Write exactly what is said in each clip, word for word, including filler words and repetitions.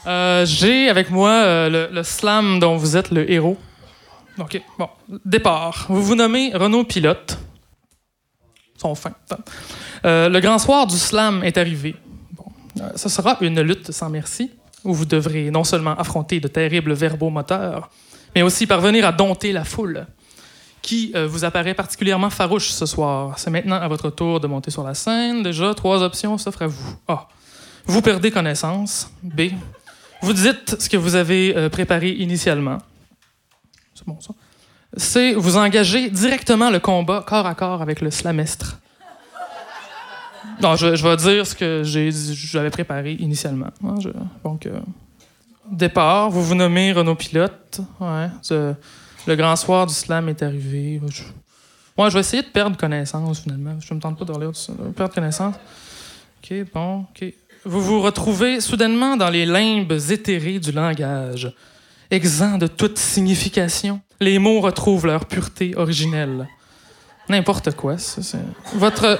Euh, j'ai avec moi euh, le, le slam dont vous êtes le héros. OK, bon. Départ. Vous vous nommez Renaud Pilote. Ils sont fins. Euh, le grand soir du slam est arrivé. Bon. Euh, ce sera une lutte sans merci, où vous devrez non seulement affronter de terribles verbomoteurs, mais aussi parvenir à dompter la foule, qui euh, vous apparaît particulièrement farouche ce soir. C'est maintenant à votre tour de monter sur la scène. Déjà, trois options s'offrent à vous. A. Vous perdez connaissance. B. Vous dites ce que vous avez euh, préparé initialement. C'est bon, ça. C. Vous engagez directement le combat corps à corps avec le slamestre. Non, je, je vais dire ce que j'ai, j'avais préparé initialement. Hein, je, donc, euh, départ, vous vous nommez Renaud Pilote. Ouais, ce, le grand soir du slam est arrivé. Je, ouais, je vais essayer de perdre connaissance, finalement. Je ne me tente pas de relire tout ça. Perdre connaissance. OK, bon, OK. Vous vous retrouvez soudainement dans les limbes éthérées du langage, exempts de toute signification. Les mots retrouvent leur pureté originelle. N'importe quoi, ça, c'est... Votre...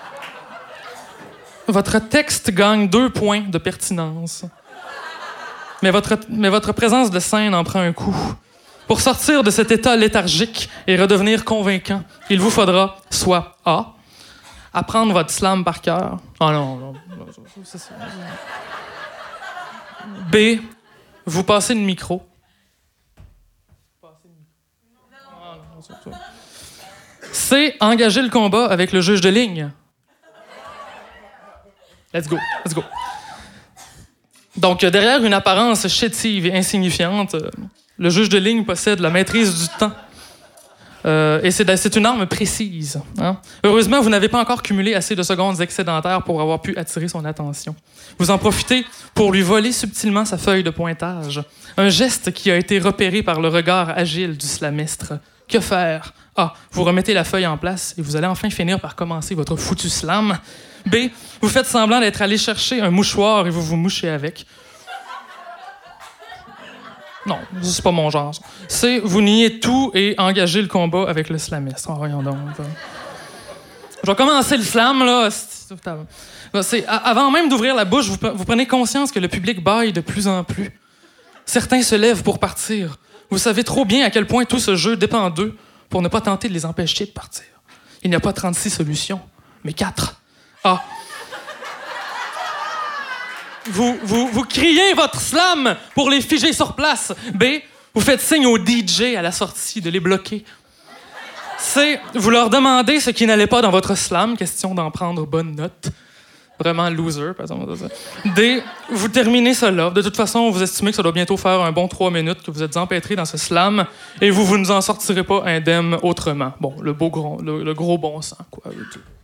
Votre texte gagne deux points de pertinence. Mais votre, mais votre présence de scène en prend un coup. Pour sortir de cet état léthargique et redevenir convaincant, il vous faudra soit A. Apprendre votre slam par cœur. Ah non, non. C'est ça. B. Vous passez le micro. C. Engager le combat avec le juge de ligne. Let's go, let's go. Donc, derrière une apparence chétive et insignifiante, le juge de ligne possède la maîtrise du temps. Euh, et c'est, c'est une arme précise. Hein? Heureusement, vous n'avez pas encore cumulé assez de secondes excédentaires pour avoir pu attirer son attention. Vous en profitez pour lui voler subtilement sa feuille de pointage. Un geste qui a été repéré par le regard agile du slamestre. Que faire? A. Vous remettez la feuille en place et vous allez enfin finir par commencer votre foutu slam. B. Vous faites semblant d'être allé chercher un mouchoir et vous vous mouchez avec. Non, c'est pas mon genre. C. Vous niez tout et engagez le combat avec le slamestre. Oh, voyons donc. Je vais commencer le slam, là. C'est, avant même d'ouvrir la bouche, vous, vous prenez conscience que le public bâille de plus en plus. Certains se lèvent pour partir. Vous savez trop bien à quel point tout ce jeu dépend d'eux pour ne pas tenter de les empêcher de partir. Il n'y a pas trente-six solutions, mais quatre. A. Vous, vous, vous criez votre slam pour les figer sur place. B. Vous faites signe au D J à la sortie de les bloquer. C. Vous leur demandez ce qui n'allait pas dans votre slam, question d'en prendre bonne note. Vraiment loser, par exemple. D. Vous terminez cela. De toute façon, vous estimez que ça doit bientôt faire un bon trois minutes que vous êtes empêtré dans ce slam et vous, vous ne en sortirez pas indemne autrement. Bon, le, beau gros, le, le gros bon sens, quoi.